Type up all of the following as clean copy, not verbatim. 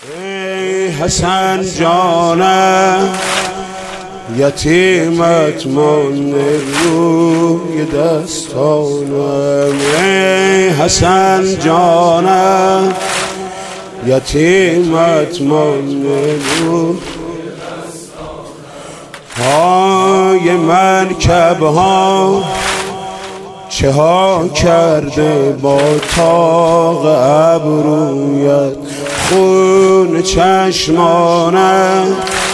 ای حسن جانم یتیمت مانده روی دستانم. ای حسن جانم یتیمت مانده روی پای مرکب ها چه ها کرده با طاق ابرویت. خون چشمانم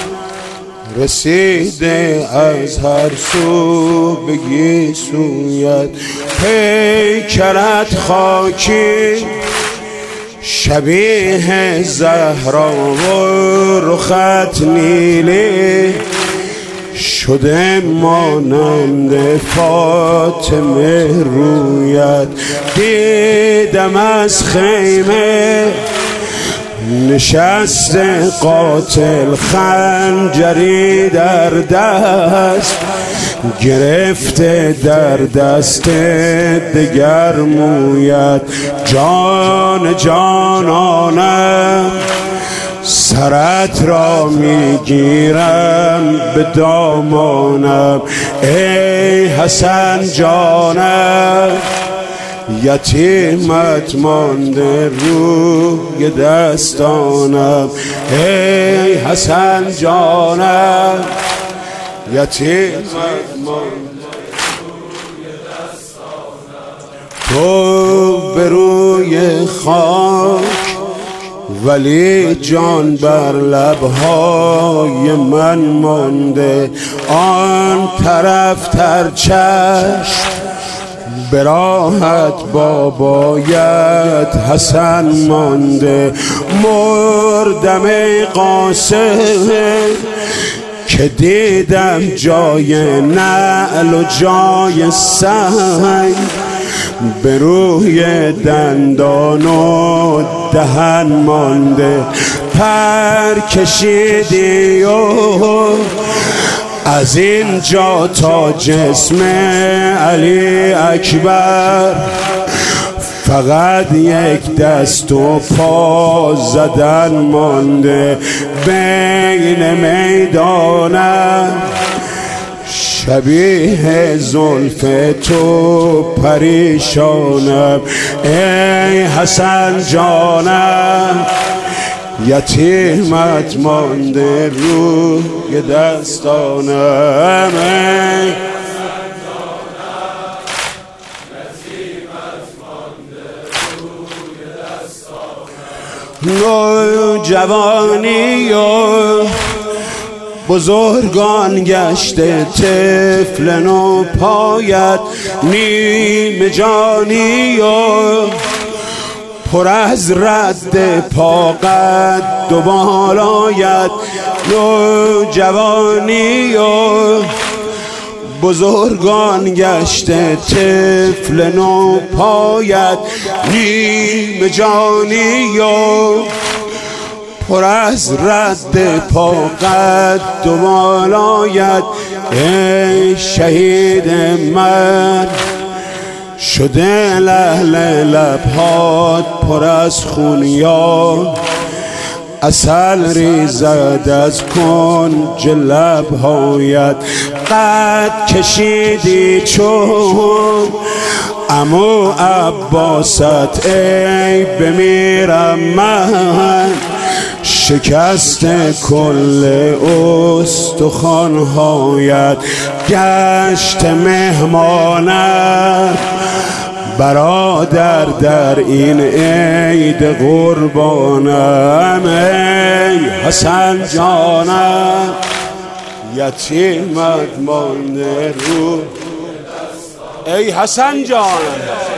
رسیده از هر سو بگی سویت. پیکرت خاکی شبیه زهرا و رخت نیلی شده مانند فاطمه رویت. دیدم از خیمه نشست قاتل خنجری در دست گرفته در دست دگر مویت. جان جانانم سرت را میگیرم به دامانم. ای حسن جانم یتیمت مانده روی دستانم. ای حسن جانم یتیمت مانده روی دستانم. تو به روی خاک ولی جان بر لبهای من مانده. آن طرف تر چشم به راحت بابایت حسن مانده. مردم ای قاسم که دیدم جای نعل و جای سنگ به روی دندان و دهن مانده. پر کشیدی و از اینجا تا جسم علی اکبر فقط یک دست و پا زدن مانده. بین میدانم شبیه زلف تو پریشانم. ای حسن جانم یتیمت مانده روی دستانم. ای نوجوانی و بزرگان گشته طفل نو پایت. نیمه جانی و پر از رد پا قد و بالایت. نوجوانی و بزرگان گشته طفل نو پایت. نیمه جانی و پر از رد پا قد و بالایت. ای شهید من شده لعل لبهات پر از خونیا. عسل ریزد از کنج لبهایت. قد کشیدی چون عمو عباست. ای بمیرم من شکست کل استخوان‌هایت. گشت مهمانم برادر در این عید قربانم. ای حسن جانم یتیمت مانده رو. ای حسن جانم